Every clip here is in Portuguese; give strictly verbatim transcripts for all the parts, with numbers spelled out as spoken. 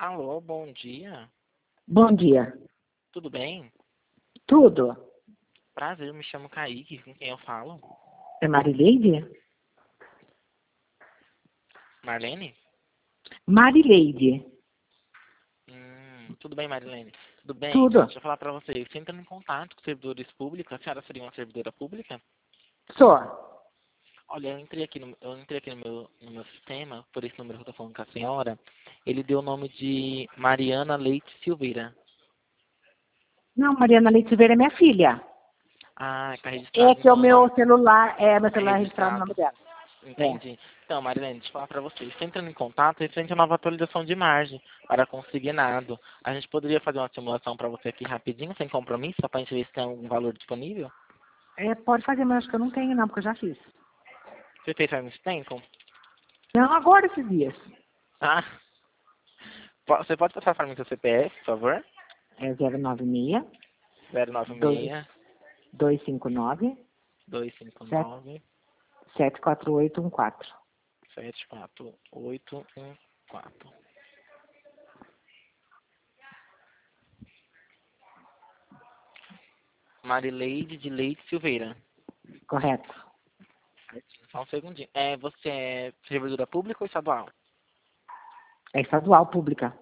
Alô, bom dia. Bom dia. Tudo bem? Tudo? Prazer, eu me chamo Kaique, com quem eu falo? É Marileide? Marlene? Marileide. Hum, tudo bem, Marilene? Tudo bem? Tudo. Deixa eu falar pra você. Você entra em contato com servidores públicos. A senhora seria uma servidora pública? Sou. Olha, eu entrei aqui no, eu entrei aqui no meu, no meu sistema, por esse número que eu tô falando com a senhora. Ele deu o nome de Mariana Leite Silveira. Não, Mariana Leite Silveira é minha filha. Ah, tá registrado É que o então o meu nome. celular, é, meu É celular é registrado no nome registrado. dela. Entendi. Então, Marilene, deixa eu falar para você. Você entrando em contato, referente a nova atualização de margem para consignado. A gente poderia fazer uma simulação para você aqui rapidinho, sem compromisso, só para a gente ver se tem algum valor disponível? É, pode fazer, mas acho que eu não tenho não, porque eu já fiz. Você fez faz muito tempo? Não, agora esses dias. Ah, po- você pode passar para mim seu C P F, por favor? É zero nove seis, zero nove dois, seis, dois cinco nove, dois cinco sete, nove, sete quatro oito um quatro. sete quatro oito um quatro. Marileide de Leite Silveira. Correto. Só um segundinho. É, você é servidora pública ou estadual? É estadual, pública.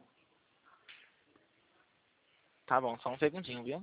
Tá bom, só um segundinho, viu?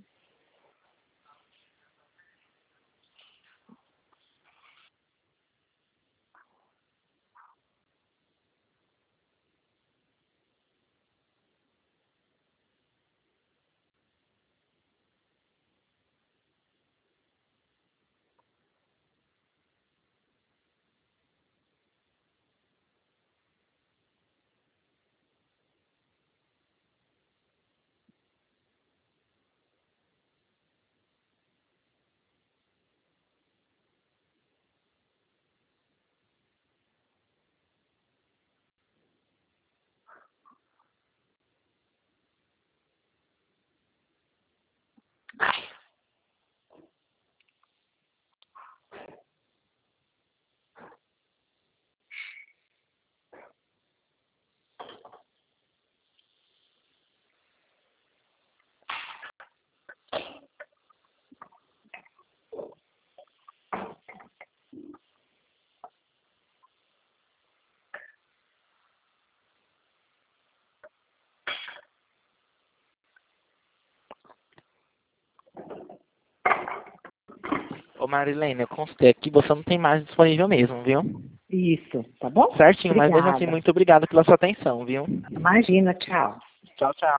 Ô Marilene, eu constatei aqui, você não tem mais disponível mesmo, viu? Isso, tá bom? Certinho, mas mesmo assim, Obrigada. muito obrigado pela sua atenção, viu? Imagina, tchau. Tchau, tchau.